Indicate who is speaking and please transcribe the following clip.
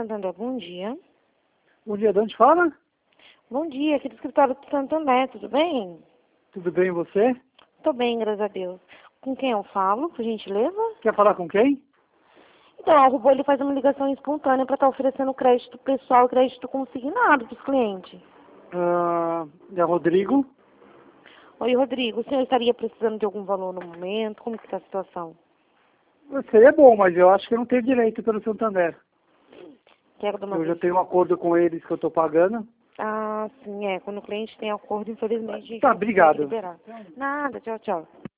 Speaker 1: Santander, bom dia.
Speaker 2: Bom dia, de onde fala?
Speaker 1: Bom dia, aqui do escritório do Santander, tudo bem?
Speaker 2: Tudo bem, e você?
Speaker 1: Tô bem, graças a Deus. Com quem eu falo, por gentileza?
Speaker 2: Quer falar com quem?
Speaker 1: Então, o robô ele faz uma ligação espontânea para estar oferecendo crédito pessoal e crédito consignado para os clientes.
Speaker 2: É Rodrigo.
Speaker 1: Oi, Rodrigo, o senhor estaria precisando de algum valor no momento? Como que está a situação?
Speaker 2: Seria bom, mas eu acho que eu não tenho direito pelo Santander.
Speaker 1: Quero dar uma
Speaker 2: Eu já
Speaker 1: vez.
Speaker 2: tenho um acordo com eles que eu estou pagando.
Speaker 1: Ah, sim, é. Quando o cliente tem acordo, infelizmente, a gente
Speaker 2: Tá,
Speaker 1: não consegue
Speaker 2: obrigado.
Speaker 1: liberar. Nada, tchau, tchau.